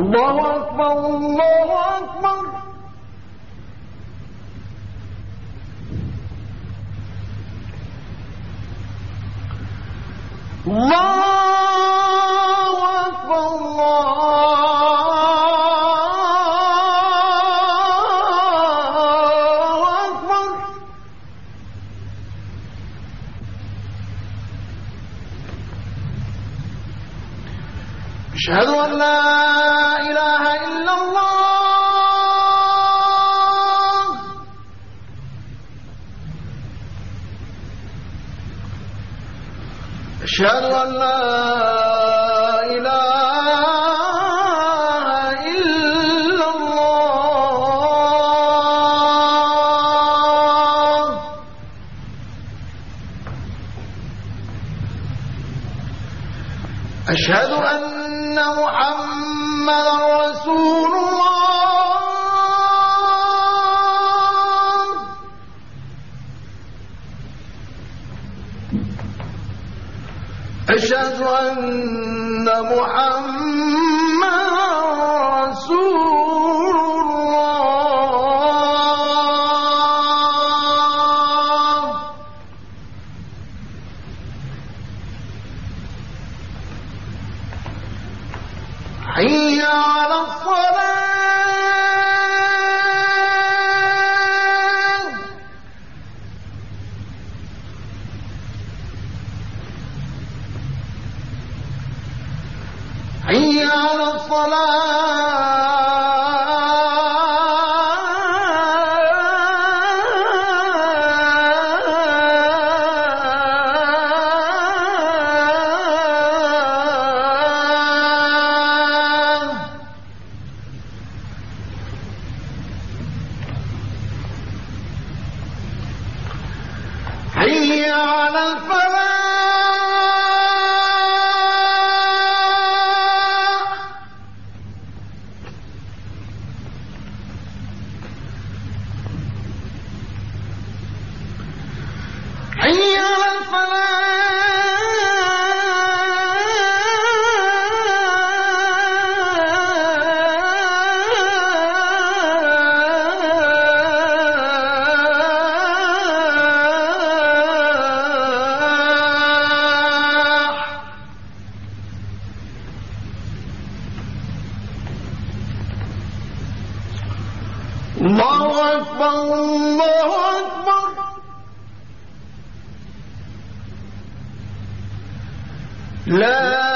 الله أكبر الله أكبر الله أكبر الله أكبر أشهد أن لا إله إلا الله أشهد أن لا إله إلا الله أشهد أن محمدا رسول الله أشهد أن محمدا رسول الله حي على الصلاة حي على الصلاة حي على الفلاح حي على الفلاح الله أكبر الله أكبر لا